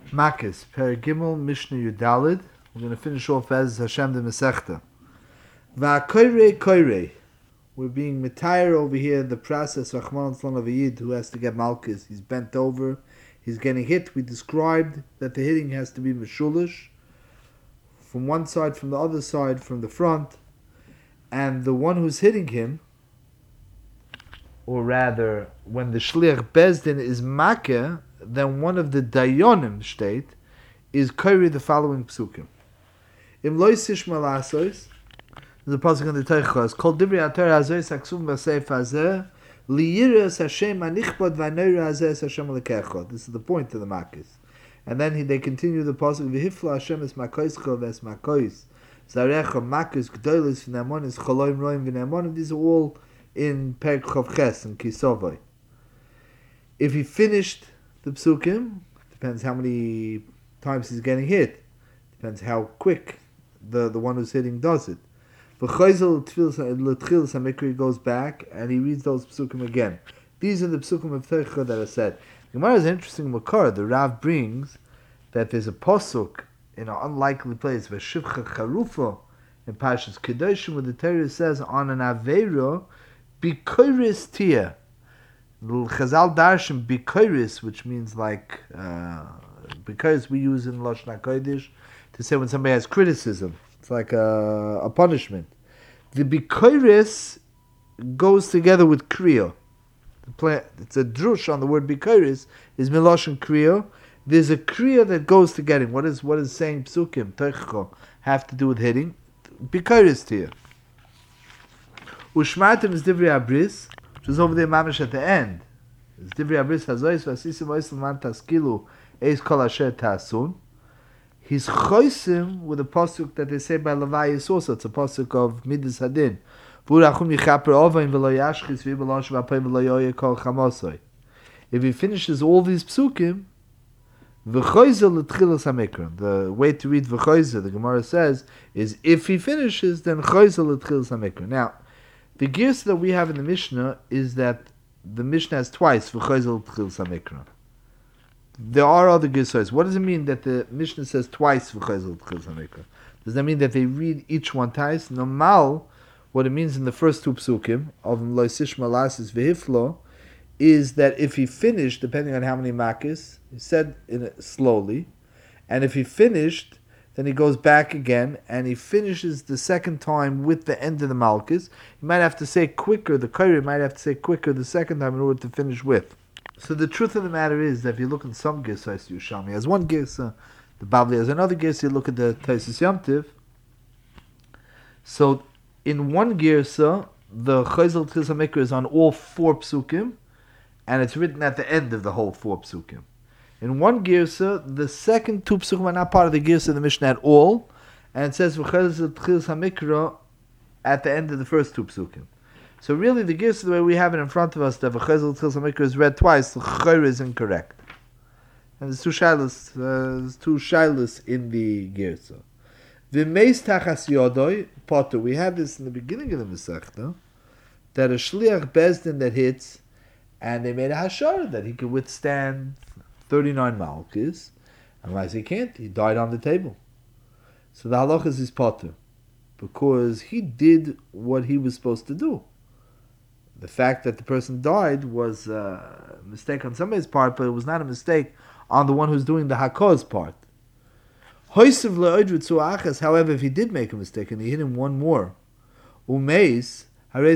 Makis, Per Gimel, Mishnah Yudalid. We're going to finish off as Hashem the Masechta. Va'koire koire. We're being mitayr over here, the process of Rachman Tzlon of a Yid who has to get Malchus. He's bent over, he's getting hit. We described that the hitting has to be Meshulish, from one side, from the other side, from the front. And the one who's hitting him, or rather, when the Shliach Bezdin is Makeh, then one of the Dayonim state is Kairi the following psukim. Im loisish malasos, there's a pasuk in the Teichos, Kol Dibri Atar Hazois Aksum Baseif Hazeh, Liyiras Hashem Anichbod Vaneira Hazeh Hashem Lekecho. This is the point of the Makis. And then they continue the pasuk, V'hifla Hashem es Makoischo ves Makois, Zarecha Makis Gdolis V'nemonis Choloim Roim V'nemonim. These are all in Perek Chov Ches and Kisovoi. If he finished the psukim, depends how many times he's getting hit. Depends how quick the one who's hitting does it. V'choizel l'tchilas hamikri goes back and he reads those psukim again. These are the psukim of Teicha that are said. The Gemara is an interesting makar. The Rav brings that there's a pasuk in an unlikely place, v'shivcha charufa, in Parshas Kedoshim, where the Torah says on an aveiro bikoris tia. Chazal darshan bikoris, which means like because we use in Lashon HaKodesh to say when somebody has criticism, it's like a punishment. The bikoris goes together with kriya. It's a drush on the word bikoris is miloshin kriya. There's a kriya that goes together. What is saying psukim teichko have to do with hitting? Bikoris tia. Ushmartim is divrei abris, which is over there mamish at the end. It's divrei abris hazois v'asisim oisel man taskilu eis kol asher tasun. He's choisim with a pasuk that they say by Levias also. It's a pasuk of Midas Hadin. If he finishes all these psukim, the way to read v'choizel, the Gemara says, is if he finishes, then choizel l'tchilas hamikra. Now, the gears that we have in the Mishnah is that the Mishnah has twice v'choizel l'tchilas hamikra. There are other gears. What does it mean that the Mishnah says twice v'choizel l'tchilas hamikra? Does that mean that they read each one twice? Normal, what it means in the first two psukim of loisish malasis v'hiflo is that if he finished, depending on how many makis, he said it slowly, and if he finished, then he goes back again, and he finishes the second time with the end of the malchus. He might have to say quicker, the Kairi might have to say quicker the second time in order to finish with. So the truth of the matter is that if you look in some Girsas, Yerushalmi has one Girsa, the Bavli has another Girsa, you look at the Taisus Yomtiv. So in one Girsa, the Chayzel Tchilas HaMikra is on all four psukim, and it's written at the end of the whole four psukim. In one Girsa, the second two psukim are not part of the Girsa of the Mishnah at all, and it says Chayzel Tchilas HaMikra at the end of the first two psukim. So really, the Girsa, the way we have it in front of us, that Chayzel Tchilas HaMikra is read twice, the Chayr is incorrect. And there's two shilas in the Girsa. V'meis tachas yodoi potter. We have this in the beginning of the Masechta, that a shliach bezdin that hits, and they made a hashar that he could withstand 39 malchus, otherwise he can't. He died on the table. So the halachas is potter, because he did what he was supposed to do. The fact that the person died was a mistake on somebody's part, but it was not a mistake on the one who's doing the hako's part. However, if he did make a mistake and he hit him one more, because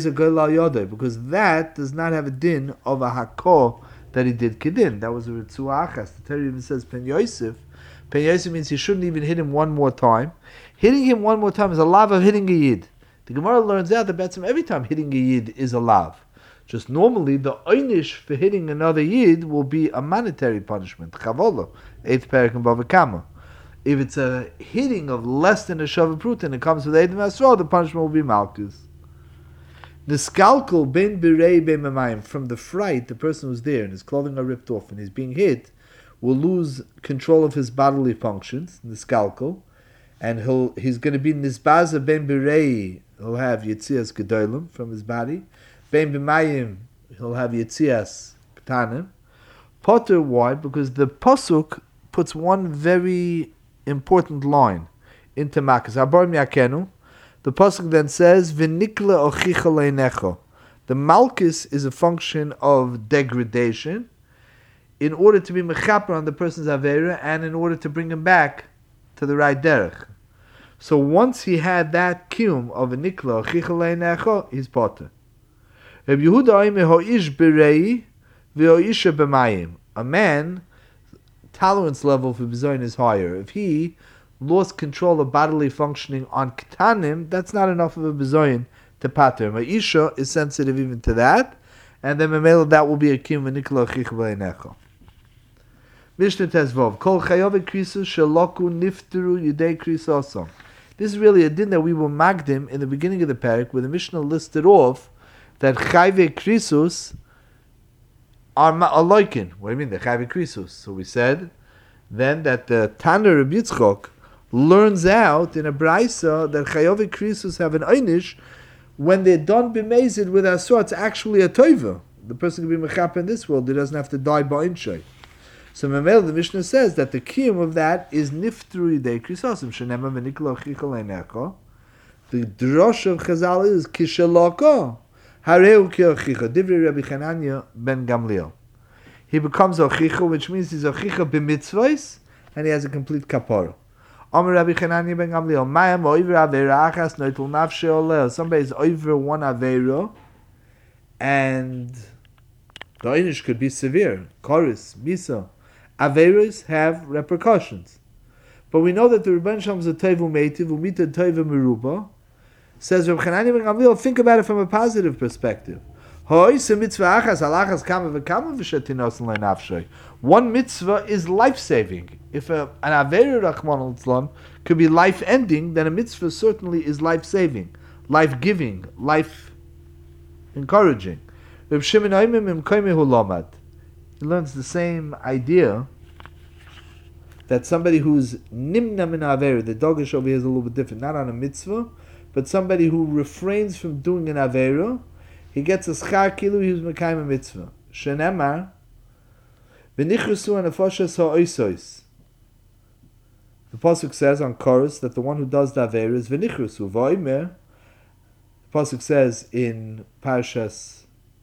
that does not have a din of a hako that he did kedin. That was a ritzuah achas. The Torah even says pen Yosef. Pen Yosef means he shouldn't even hit him one more time. Hitting him one more time is a lav of hitting a yid. The Gemara learns out that every time hitting a yid is a lav. Just normally, the einish for hitting another yid will be a monetary punishment. Chavolo, 8th parak in Bava Kama. If it's a hitting of less than a shava prut and it comes with Eidim Asra, the punishment will be malchus. The skalkel ben birei ben mamayim, from the fright, the person who's there and his clothing are ripped off and he's being hit, will lose control of his bodily functions, the skalkel, and he's going to be nisbaza ben birei, he'll have yitzias gedolim from his body, ben b'mayim, he'll have yitzias petanim. Potter, why? Because the pasuk puts one very important line into Makas. Habar mi'akenu. The pasuk then says, "V'nikla ochicha leinecho." The malchus is a function of degradation in order to be mechaper on the person's avera and in order to bring him back to the right derech. So once he had that kiyum of a nikla ochicha leinecho, he's potter. Rabbi Yehuda oime ho'ish berei v'ho'isha b'mayim. A man tolerance level for bizoyin is higher. If he lost control of bodily functioning on ketanim, that's not enough of a bizoyin to pater. Ma'isha is sensitive even to that, and then memela that will be a kiyum v'nikla ochicha leinecho. Mishnah Tezvov. Kol chayav krisus shaloku nifteru yidei krisosam. This is really a din that we will magdim in the beginning of the parak, where the Mishnah listed off that chayve krisus are ma'aloikin. What do you mean, the chayve krisus? So we said then that the Tanner of Yitzchok learns out in a brayso that chayav krisus have an einish when they're done b'mezid with asur. It's actually a toiva. The person can be mechap in this world. He doesn't have to die ba'inshai. So Mamel, the Mishnah says that the kiyum of that is niftru yidei krisosim shenema v'nikla ochicha leinecho. The drosh of Chazal is kishaloko hareu ki ochicha divrei Rabbi Chananya ben Gamliel. He becomes ochicha, which means he's ochicha b'mitzvos, and he has a complete kapara. Amar Rabbi Chananya ben Gamliel, Mayam oiver avera achas noitul nafshe oleh. Somebody is over one avera, and the einish could be severe. Chorus, misa. Averos have repercussions. But we know that the Rebbeinu Shalom is a toivu meitiv, umita toivu meruba. Says Reb Chananya ben Gamliel, think about it from a positive perspective. One mitzvah is life-saving. If an Aveir Rachman al-Tzlan could be life-ending, then a mitzvah certainly is life-saving, life-giving, life-encouraging. Reb Shimon Oimim Imkoimehu Lomad. He learns the same idea that somebody who's nimna min Aveir, the dogish over here is a little bit different, not on a mitzvah, but somebody who refrains from doing an Aveira, he gets a schar kilu, he was mekayim a mitzvah. Shenemar, v'nichrusu anafoshes ha'oisois. The pasuk says on chorus that the one who does the Aveira is v'nichrusu. V'oimer, the pasuk says in Parshas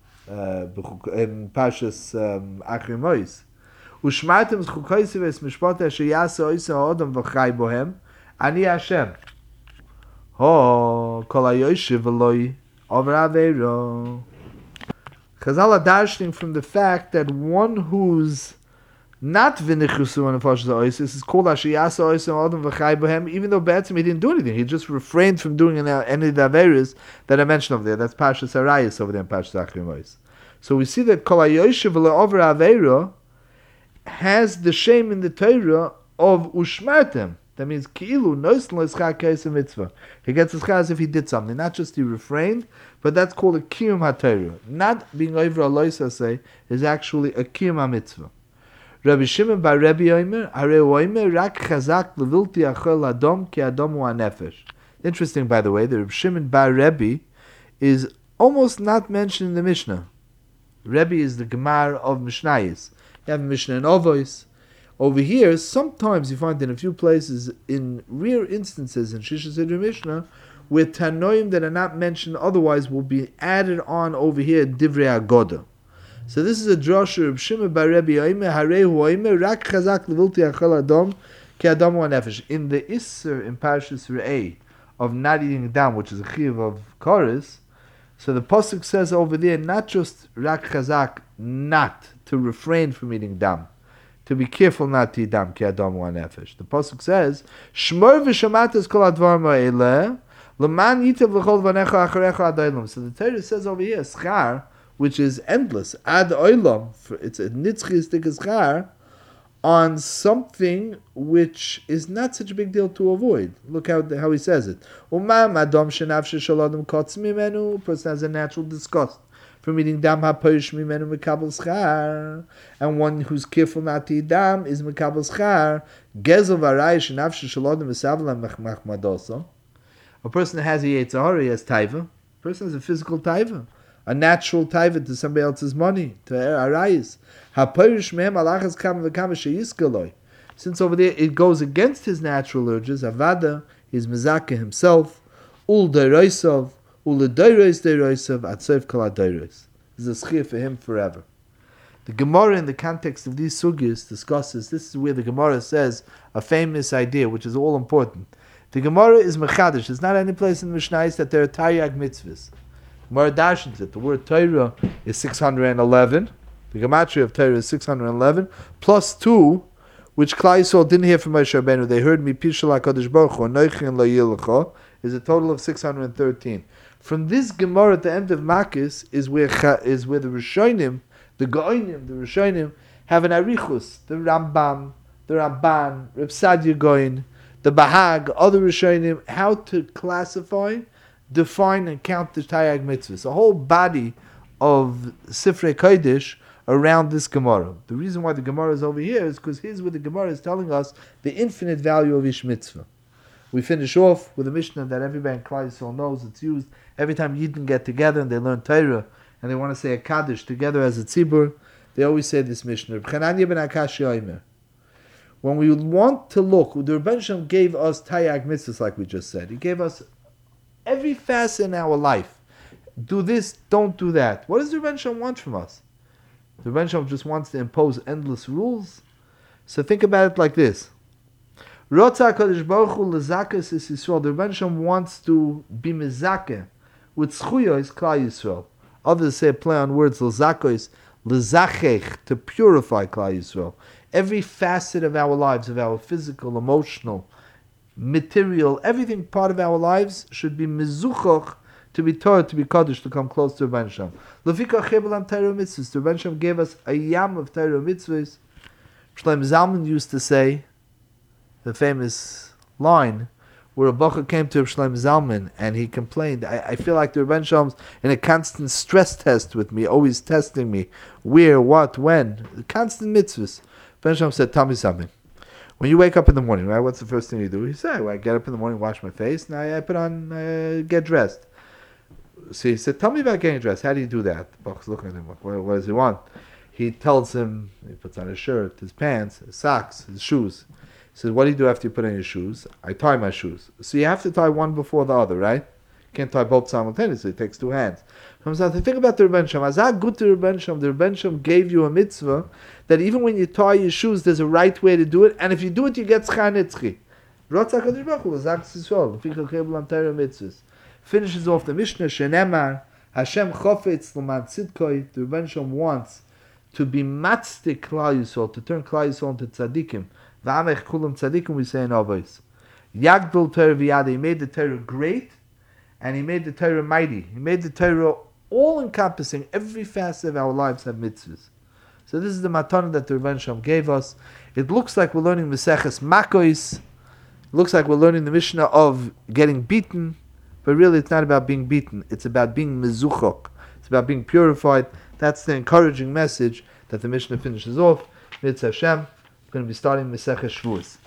Achri Mois, Ushmartem zchukoisi v'esmishpot asher yasa oisa ha'odam v'chai bohem, ani Hashem. Ho, kol ha'yoshiv v'loi over Aveiro. Chazal are darshaning from the fact that one who's not v'nichusu on the Nefashos ha'oisis is called asher yasa oisa ha'odam v'chai bohem, even though Be'etzim he didn't do anything. He just refrained from doing any of the Aveiros that I mentioned over there. That's Parshas Harayis over there in Parshas Achri Mois. So we see that kol ha'yoshiv v'loi over Aveiro has the shame in the Torah of ushmartem. That means ki'ilu nois loischar keis mitzvah. He gets his chaz as if he did something, not just he refrained, but that's called a kiyum haTorah. Not being over a loisa say is actually a kiyum mitzvah. Rabbi Shimon bar Rebbe Omer, Harei Omer rak chazak levilti achol adom ki adom hu hanefesh. Interesting, by the way, the Rabbi Shimon bar Rebbe is almost not mentioned in the Mishnah. Rebbe is the Gemara of Mishnayos. You have Mishnah and Ovois. Over here, sometimes you find in a few places, in rare instances in Shisha Siddur Mishnah, where Tanoim that are not mentioned otherwise will be added on over here in Divrei Agoda. So this is a drasha of Shimon bar Rebbe Omer, Harei hu Omer, rak chazak levilti achol adom ki adom hu hanefesh. In the Isser in Parshas Re'eh of not eating dam, which is a chiyuv of Koris, so the pasuk says over there not just rak chazak, not to refrain from eating dam, to be careful not to eat dam ki adam hu hanefesh. The pasuk says shmor v'shamatas kol advarim ha'eleh l'man yitav l'chol vanecha acharecha ad olam. So the Torah says over here schar, which is endless, ad olam, it's a nitzchis schar on something which is not such a big deal to avoid. Look how he says it. Umam adam shenafshe shel adam kotz mimenu. Person has a natural disgust from eating dam ha-porish mimenu mekabel schar, and one who's careful not to eat dam is mekabel schar. Gezel v'arai shenafshe shel adam v'savla machmadoso. A person that has a yetzer hara, he has taiva. A person has a physical taiva, a natural taiva to somebody else's money, to arayis. Ha-porish mehem alachas kam v'kam she'yiskaloi. Since over there it goes against his natural urges, avada, he's mezakeh himself, ul deirosav, ul deiros deirosav, atzev kol deiros. This is a schir for him forever. The Gemara, in the context of these sugyas, discusses, this is where the Gemara says a famous idea, which is all important. The Gemara is mechadish. There's not any place in the Mishnayos that there are taryag mitzvahs. Gemara dashens it. The word Torah is 611. The gematria of Torah is 611, plus 2, which Klal Yisrael didn't hear from Moshe Rabbeinu. They heard me Pishal HaKadosh Baruch Hu, Noichen Lo Yilcha, is a total of 613. From this Gemara at the end of Makis is where the Rishonim, the Goinim, the Rishonim, have an Arichus, the Rambam, the Ramban, Reb Sadia Goin, the Bahag, other Rishonim, how to classify, define, and count the Taryag mitzvahs. A whole body of Sifrei Kodesh around this Gemara. The reason why the Gemara is over here is because here's where the Gemara is telling us the infinite value of each mitzvah. We finish off with a Mishnah that everybody in Klal Yisrael knows. It's used every time Yidden get together and they learn Torah and they want to say a Kaddish together as a Tzibur. They always say this Mishnah. When we want to look, the Rebbeinu Shem gave us Taryag mitzvahs like we just said. He gave us every facet in our life. Do this, don't do that. What does the Rebbeinu Shem want from us? The Rebbeinu Shem just wants to impose endless rules. So think about it like this. Rotza HaKadosh Baruch Hu lezakas is Yisrael. The Rebbeinu Shem wants to be mezakeh with schuyos Klal Yisrael. Others say play on words lezakos, lezachech, to purify Klal Yisrael. Every facet of our lives, of our physical, emotional, material, everything part of our lives should be mezuchach, to be Torah, to be Kaddish, to come close to Rebbeinu Shem. Lefikach chebelam Torah mitzvahs. The Rebbeinu Shem gave us a yam of Torah mitzvahs. Shlomo Zalman used to say, the famous line, where a Bacha came to Shlomo Zalman and he complained, I feel like the Rebbeinu Shem's in a constant stress test with me, always testing me, where, what, when, constant mitzvahs. Rebbeinu Shem said, tell me something. When you wake up in the morning, right, what's the first thing you do? He said, well, I get up in the morning, wash my face, and I put on, get dressed. So he said, tell me about getting dressed. How do you do that? The Bach's looking at him, what does he want? He tells him, he puts on his shirt, his pants, his socks, his shoes. He says, what do you do after you put on your shoes? I tie my shoes. So you have to tie one before the other, right? You can't tie both simultaneously. It takes two hands. So think about the Rebbeinu Shem. Azah good to Rebbeinu Shem. The Rebbeinu Shem gave you a mitzvah that even when you tie your shoes, there's a right way to do it. And if you do it, you get schar nitzchi. Finishes off the Mishnah, Shenemar, Hashem chofetz l'man tzidkoi. The Rebbeinu Shem wants to be matzdik Klal Yisrael, to turn Klal Yisrael into tzaddikim. V'amech kulam tzaddikim, we say in Avos. Yagdol Torah v'yada. He made the Torah great, and he made the Torah mighty. He made the Torah all-encompassing. Every facet of our lives have mitzvahs. So this is the matana that the Rebbeinu Shem gave us. It looks like we're learning Maseches Makos. It looks like we're learning the Mishnah of getting beaten, but really it's not about being beaten. It's about being mezuchok. It's about being purified. That's the encouraging message that the Mishnah finishes off. Mitzvah Hashem. We're going to be starting Maseches Shavuos.